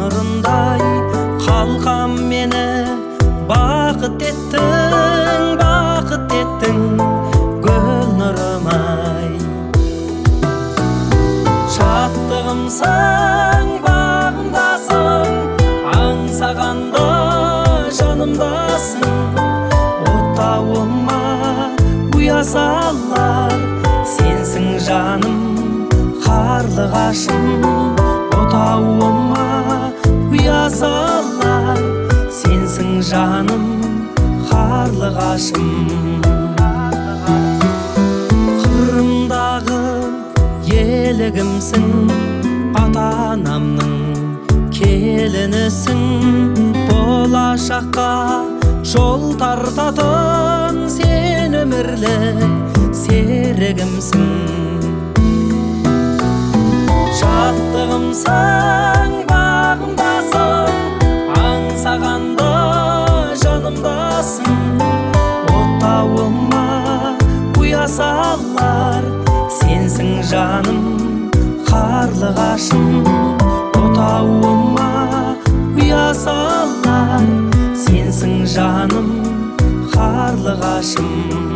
нұрындай қалқам мені бақыт еттің гүл нұрым-ай. Шаттығымсың, бағымдасың, аңсағанда жанымдасың. Отауыма ұя салар, сенсің жаным, қарлығашым. Отауыма ұя салар, сенсің жаным, қарлығашым. Қырымдағы елігімсің, ата-анамның келінісің. Болашаққа жол тартатын сен өмірлік серігімсің. Шаттығымсың, бағымдасың, аңсағанда жанымдасың. Отауыма ұя салар, сенсің жаным, қарлығашым. Отауыма ұя салар, сенсің жаным, қарлығашым.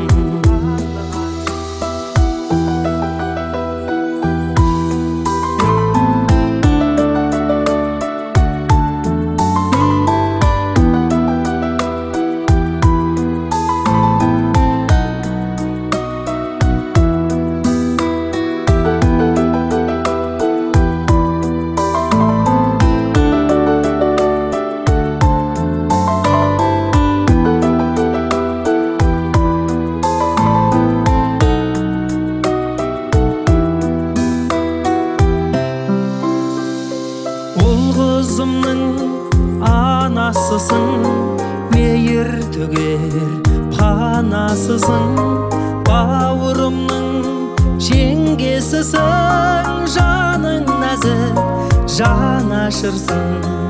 Ұл-қызымның анасысың, мейір төгер панасысың. Бауырымның жеңгесісің, жаның нәзік, жанашырсың.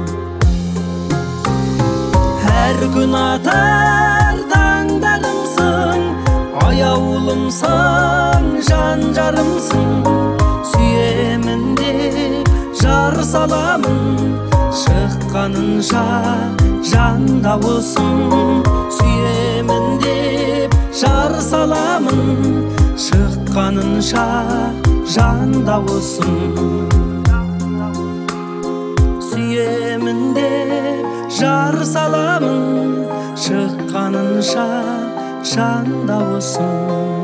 Әр күн атар таңдарымсың, аяулымсың, жан жарымсың. Сүйемін деп жар саламын, шыққанынша жан дауысың. Сүйемін деп жар саламын, шыққанынша жан дауысың. Сүйемін деп жар саламын, шыққанынша жан дауысың.